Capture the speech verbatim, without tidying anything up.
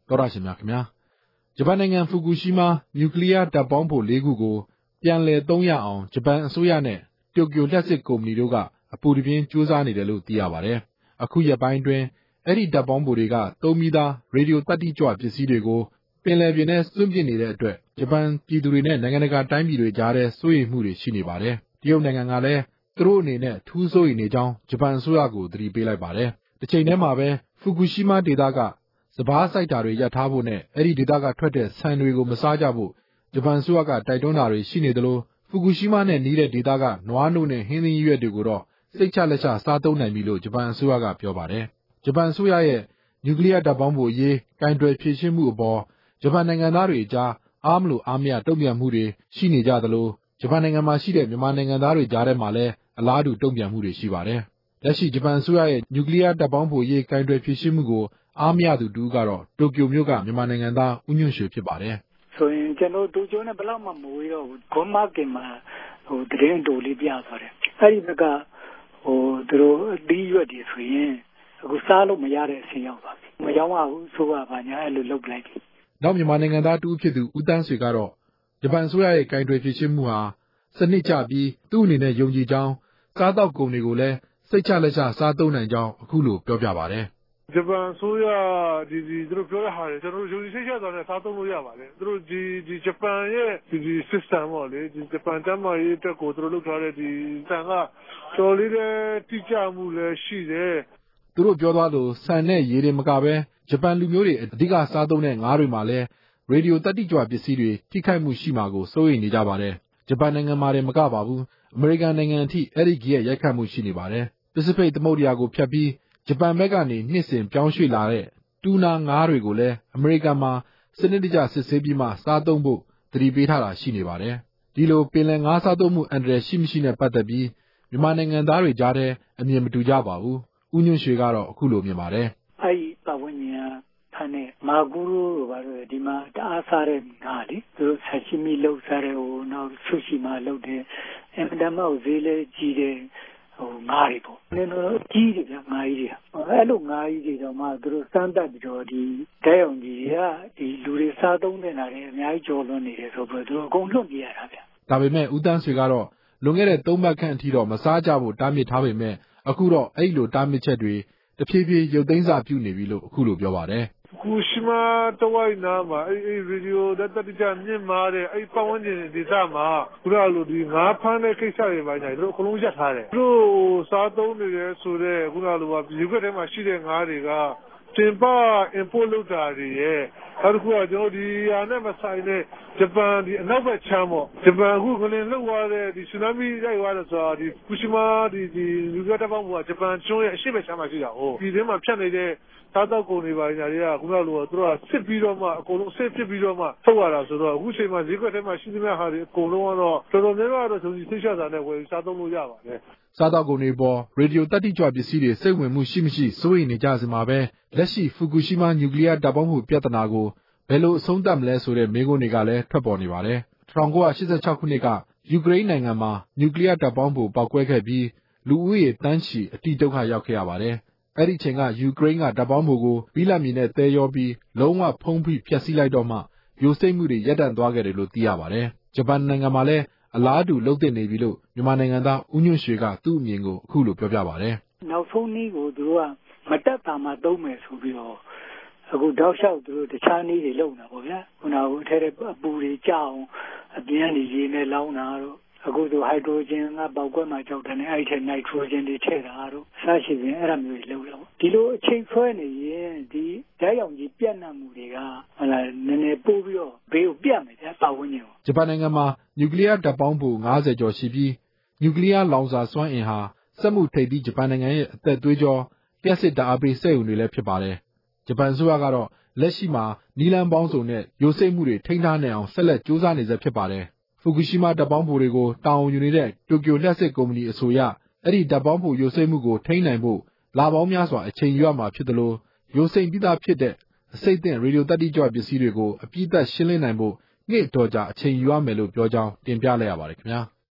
တော်ရရှိမြခင်ဗျာဂျပန်နိုင်ငံဖူကူရှီမာနျူကလ িয়ার တပ်ပေါင်းဖို့လေးခုကိုပြန်လည်သုံးရအောင်ဂျပန်အစိုးရနဲ့တိုကျိုလျှပ်စစ်ကုမ္ပဏီတို့ကအပူတပြင်းကြိုးစားနေတယ်လို့သိရပါတယ်အခုရက်ပိုင်းတွင်အဲ့ဒီတပ်ပေါင်းဖို့တွေကသုံးပြီးသားရေဒီယိုသတ္တိကြွပစ္စည်းတွေကိုပင်လယ်ပြင်ထဲစွန့်ပစ်နေတဲ့အတွက်ဂျပန်ပြည်သူတွေနဲ့နိုင်ငံတကာတိုင်းပြည်တွေကြားထဲစိုးရိမ်မှုတွေရှိနေပါတယ်တရုတ်နိုင်ငံကလည်းသူတို့အနေနဲ့ထူးစိုးရိမ်နေကြောင်းဂျပန်အစိုးရကိုသတိပေးလိုက်ပါတယ်တစ်ချိန်တည်းမှာပဲဖူကူရှီမာဒေသကစဘာစိုက်တာတွေရပ်ထားဖို့နဲ့အဲ့ဒီဒေသကထွက်တဲ့ဆန်တွေကိုမစားကြဖို့ဂျပန်အစိုးရကတိုက်တွန်းတာတွေရှိနေသလိုဖူကူရှီမာနဲ့နီးတဲ့ဒေသကနွားနို့နဲ့ဟင်းသီးရွက်တွေကိုတော့စိတ်ချလက်ချစားသုံးနိုင်ပြီလို့ဂျပန်အစိုးရကပြောပါတယ်ဂျပန်အစိုးရရဲ့နျူကလ িয়ার တပ်ပေါင်းဖို့အရေးကင်တွယ်ဖြေရှင်းမှုအပေါ်ဂျပန်နိုင်ငံသားတွေအကြားအားမလို့အားမရတုံ့ပြန်မှုတွေရှိနေကြသလိုဂျပန်နိုင်ငံမှာရှိတဲ့မြန်မာနိုင်ငံသားတွေကြားထဲမှာလည်းအလားတူတုံ့ပြန်မှုတွေရှိပါတယ်လက်ရှိဂျပန်အစိုးရရဲ့နျူကလ িয়ার တပ်ပေါင်းဖို့အရေးကင်တွယ်ဖြေရှင်းမှုကိုအားမရသူတူကတော့တိုကျိုမြို့ကမြန်မာနိုင်ငံသားဦးညွန့်ရွှေဖြစ်ပါတယ်ဆိုရင်ကျွန်တော်တိုကျိုနဲ့ဘယ်လောက်မှမဝေးတော့ဘူးဂွန်မာကင်မှာဟိုတရင်တိုလေးပြသွားတယ်အဲ့ဒီဘက်ကဟိုသူတို့အသီးရွက်တွေဆိုရင်အခုစားလို့မရတဲ့အဆင့်ရောက်သွားပြီမရောင်းရဘူးဆိုပါဘာညာအဲ့လိုလုပ်လိုက်ပြီနောက်မြန်မာနိုင်ငံသားတူဖြစ်သူဦးတန်းဆွေကတော့ဂျပန်အစိုးရရဲ့ကင်တွယ်ဖြေရှင်းမှုဟာစနစ်ကျပြီးသူ့အနေနဲ့ယုံကြည်ကြောင်းစားတောက်ကုန်တွေကိုလည်းစိတ်ချလက်ချစားသုံးနိုင်ကြောင်းအခုလိုပြောပြပါတယ်ဂျပန်ဆိုရဒီဒီသူတို့ပြောတဲ့ဟာတွေကျွန်တော်တို့ယုံကြည်စိတ်ချစွာနဲ့စားသုံးလို့ရပါတယ်သူတို့ဒီဒီဂျပန်ရဲ့ဒီဒီ system ပေါ့လေဒီဂျပန်တမ်းမာရေးတက်ကိုသူတို့လုပ်ထားတဲ့ဒီဆန်ကတော်လေးတဲ့တိကျမှုလည်းရှိတယ်သူတို့ပြောသွားလို့ဆန်နဲ့ရေတွေမကပဲဂျပန်လူမျိုးတွေအဓိကစားသုံးတဲ့ငါးတွေမှာလည်းရေဒီယိုသတ္တိကြွပစ္စည်းတွေထိခိုက်မှုရှိမှာကိုစိုးရိမ်နေကြပါတယ်ဂျပန်နိုင်ငံမှာလည်းမကပါဘူးအမေရိကန်နိုင်ငံအထိအဲ့ဒီကြီးရဲ့ရိုက်ခတ်မှုရှိနေပါတယ်ပစိဖိတ်သမုဒ္ဒရာကိုဖြတ်ပြီးဂျပန်ဘက်ကနေနှစ်စဉ်ပြောင်းရွှေ့လာတဲ့တူနာငါးတွေကိုလည်းအမေရိကန်မှာစနစ်တကျစစ်ဆေးပြီးမှစားသုံးဖို့သတိပေးထားတာရှိနေပါတယ်ဒီလိုပင်လယ်ငါးစားသုံးမှုအန္တရာယ်ရှိမရှိနဲ့ပတ်သက်ပြီးမြန်မာနိုင်ငံသားတွေကြားထဲအမြင်မတူကြပါဘူးဦးညွန့်ရွှေကတော့အခုလိုမြင်ပါတယ်အဲ့ဒီပတ်ဝန်းကျင်ကထားနေမာကူရိုးလိုပါတော့ဒီမှာတအားစားတဲ့ငါးလေသူတို့ဆာရှိမီလောက်စားတဲ့ဟိုနောက်ဆူရှီမှာလောက်တယ်အင်တာမောက်ဈေးလေးကြီးတယ်ဟိုငါးတွေပေါ့နင်းတော့ကြီးတယ်ဗျငါးကြီးတွေအဲ့လိုငါးကြီးတွေတော့မှသူတို့စမ်းတတ်ပြီးတော့ဒီဒဲအောင်ကြီးတွေကဒီလူတွေစားသုံးနေတာတွေအများကြီးကြော်လွန်နေတယ်ဆိုပြီးသူတို့အကုန်လွတ်ပြရတာဗျဒါပေမဲ့ဦးတန်းဆွေကတော့လွန်ခဲ့တဲ့သုံးပတ်ခန့်အထိတော့မစားကြဖို့တားမြစ်ထားပေမဲ့အခုတော့အဲ့လိုတားမြစ်ချက်တွေတဖြည်းဖြည်းရုပ်သိမ်းစာပြုနေပြီလို့အခုလိုပြောပါတယ်ဖူကူရှီမာတဝိုင်းနာမှာအဲ့အဲ့ရေဒီယိုဓာတ်တကြမြင့်မာတဲ့အဲ့ပတ်ဝန်းကျင်ဒေသမှာခုနလိုဒီငါးဖမ်းတဲ့ကိစ္စတွေပိုင်းညာတို့အကုန်လုံးရပ်ထားတယ်သူတို့စားသုံးနေတယ်ဆိုတော့ခုနလိုကဒီခွက်ထဲမှာရှိတဲ့ငါးတွေကတင်ပ import လုပ်တာတွေရဲ့အဲ့ဒါကကျွန်တော်ဒီဟာနဲ့မဆိုင်တဲ့ဂျပန်ဒီအနောက်ဘက်ချမ်းပေါ့ဂျပန်အခုခလင်လှုပ်သွားတဲ့ဒီဆူနာမီရိုက်သွားတဲ့ဆိုတာဒီဖူရှီမာဒီဒီလူကတပ်ပေါင်းကဂျပန်ကျွန်းရဲ့အရှေ့ဘက်ချမ်းမှာရှိတာဟုတ်ဒီထဲမှာဖြတ်နေတဲ့စားတော့ကုန်တွေပါညာတွေကခုနလိုသူတို့ကစစ်ပြီးတော့မှအကုန်လုံးစစ်ဖြစ်ပြီးတော့မှထုတ်ရတာဆိုတော့အခုချိန်မှာဈေးကွက်ထဲမှာရှိသမျှဟာတွေအကုန်လုံးကတော့တော်တော်များများတော့ဆုံးဖြတ်ချက်စားနဲ့ဝယ်စားသုံးလို့ရပါတယ်စားတော့ကုန်တွေပေါ်ရေဒီယိုသတ္တိကြွပစ္စည်းတွေစိတ်ဝင်မှုရှိမရှိစိုးရိမ်နေကြစမှာပဲလက်ရှိဖူကူရှီမာနျူကလ িয়ার တပ်ပေါင်းမှုပြဿနာကိုဘယ်လိုအဆုံးသတ်မလဲဆိုတဲ့မေးခွန်းတွေကလည်းထွက်ပေါ်နေပါတယ်၁၉၈၆ခုနှစ်ကယူကရိန်းနိုင်ငံမှာနျူကလ িয়ার တပ်ပေါင်းဖို့ပောက်ကွဲခဲ့ပြီးလူဦးရေတန်းချီအတိဒုက္ခရောက်ခဲ့ရပါတယ်အဲ့ဒီအချိန်ကယူကရိန်းကတပ်ပေါင်းဖို့ကိုဘီလာမီနဲ့သဲရောပြီးလုံးဝဖုံးဖိဖျက်ဆီးလိုက်တော့မှယိုစိမ့်မှုတွေရပ်တန့်သွားခဲ့တယ်လို့သိရပါတယ်ဂျပန်နိုင်ငံမှာလည်းအလားတူလှုပ်တင်နေပြီလို့မြန်မာနိုင်ငံသားဦးညွန့်ရွှေကသူ့အမြင်ကိုအခုလိုပြောပြပါတယ်နောက်ဆုံးနည်းကိုသူတို့ကမတက်တာမှသုံးမယ်ဆိုပြီးတော့အခုတောက်လျှောက်သူတို့တခြားနည်းတွေလုပ်နေတာပေါ့ဗျာခုနကအထက်အပူတွေကြောက်အပြင်းတွေရေနဲ့လောင်းတာတော့အခုသူဟိုက်ဒရိုဂျင်ကပေါက်ကွဲမှာကြောက်တယ်နဲ့အဲ့ထက်နိုက်ထရိုဂျင်တွေထည့်တာတော့ဆာရှိရင်အဲ့ဒါမျိုးတွေလုပ်တော့ဒီလိုအချိန်ဆွဲနေရင်ဒီဓာတ်ရောင်ကြီးပြန့်နှံ့မှုတွေကဟလာနည်းနည်းပို့ပြီးတော့ဘေးကိုပြတ်မယ်ဗျာပတ်ဝန်းကျင်ကိုဂျပန်နိုင်ငံမှာနျူကလ িয়ার တပ်ပေါင်းဖို့ငါးဆယ်ကျော်ရှိပြီးနျူကလ িয়ার လောင်စာစွမ်းအင်ဟာစက်မှုထိပ်သီးဂျပန်နိုင်ငံရဲ့အသက်သွေးကြောလျှပ်စစ်ဓာတ်အားပေးစက်ရုံတွေလည်းဖြစ်ပါတယ်ဂျပန်အစိုးရကတော့လက်ရှိမှာနီလန်ပေါင်းစုံနဲ့ယိုစိမ့်မှုတွေထိန်းထားနိုင်အောင်ဆက်လက်ကြိုးစားနေဆဲဖြစ်ပါတယ်ဖူကူရှီမာတပ်ပေါင်းဖို့တွေကိုတာဝန်ယူနေတဲ့တိုကျိုလျှပ်စစ်ကုမ္ပဏီအဆိုအရအဲ့ဒီတပ်ပေါင်းဖို့ယိုစိမ့်မှုကိုထိန်းနိုင်ဖို့လပေါင်းများစွာအချိန်ယူရမှာဖြစ်တယ်လို့ယိုစိမ့်ပြီးသားဖြစ်တဲ့အစိမ့်သင့်ရေဒီယိုသတ္တိကြွပစ္စည်းတွေကိုအပြည့်အသတ်ရှင်းလင်းနိုင်ဖို့နေ့တော်ကြာအချိန်ယူရမယ်လို့ပြောကြောင်းတင်ပြလိုက်ရပါတယ်ခင်ဗျာ